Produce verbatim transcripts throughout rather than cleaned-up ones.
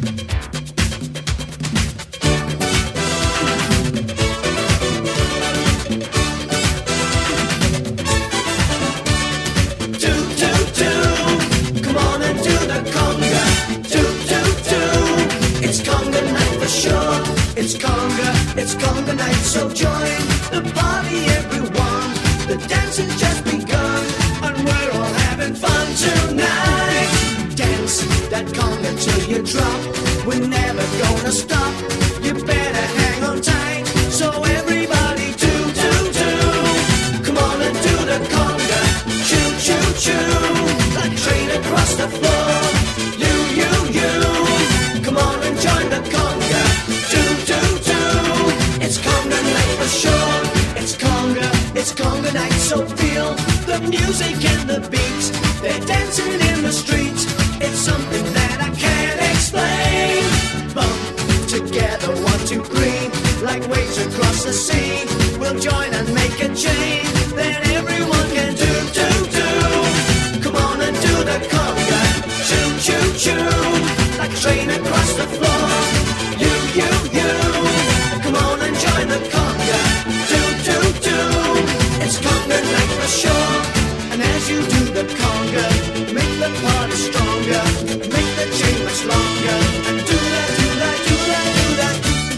It's conga, it's conga night, so join the party, everyone. The dance has just begun, and we're all having fun tonight. Dance that conga till you drop. We're never gonna stop. You better hang on tight. So everybody do, do, do. Come on and do the conga. Choo, choo, choo. Like train across the floor. You, you, you. Come on and join the conga. It's conga night for sure. It's conga, it's conga night, so feel the music and the beats. They're dancing in the streets. It's something that I can't explain. Bump together, one, two, three, like waves across the sea. We'll join and make a chain. Then everyone can do, do, do. Come on and do the conga. Choo, choo, choo. Like a train across the floor. You, you, you. Come on and join the conga. Do, do, do. It's conga night for sure. And as you do the conga, make the party stronger. Make the chain much longer. And do that, do that, do that, do that.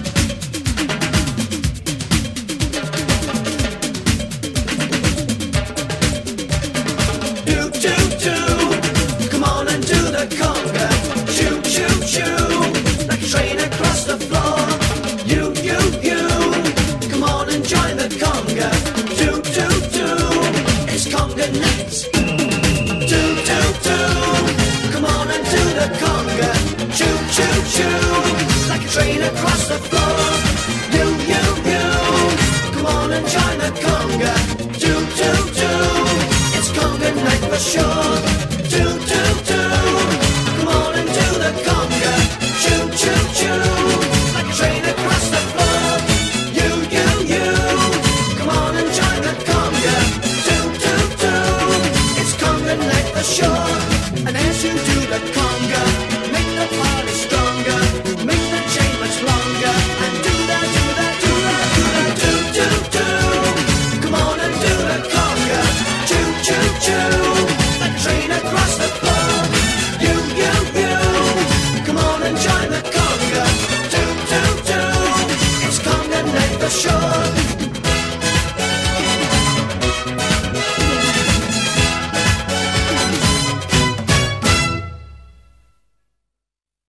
Do, do, do. Come on and do the conga. Choo, choo, choo. Like a train across the floor. You, you, you. Come on and join the conga. Do, do, do. It's conga night. Do, do, do. Come on and do the conga. Choo, choo, choo. Like a train across the floor. You, you, you. Come on and join the conga. Do, do, do. It's conga night for sure.